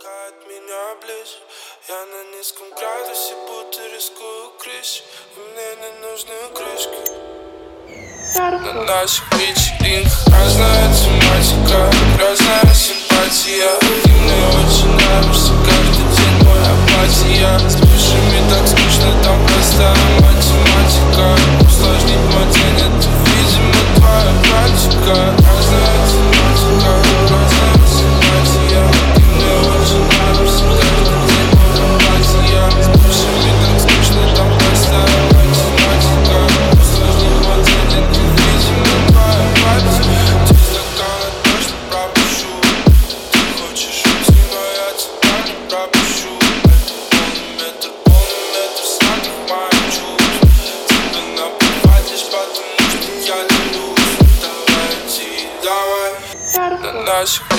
толкает меня ближе. Я на низком градусе, будто рискую крыши. И мне не нужны крышки. На наших вечеринках разная тематика, разная симпатия. Ты мне очень нравишься, каждый день моя апатия. С бывшими так скучно, там простая математика. Усложнить мой день, это, видимо, твоя практика. Разная тематика, разная симпатия. Ты мне очень нравишься, каждый день моя апатия. С бывшими так скучно, там простая математика. Усложнить мой день, это, видимо, твоя практика. Ты стаканы точно пропущу. Ты хочешь уйти, но я тебя не пропущу. Это полный метр сладких моих чувств. Тебе наплевать лишь потому, что я люблю. Давай идти, давай. На наших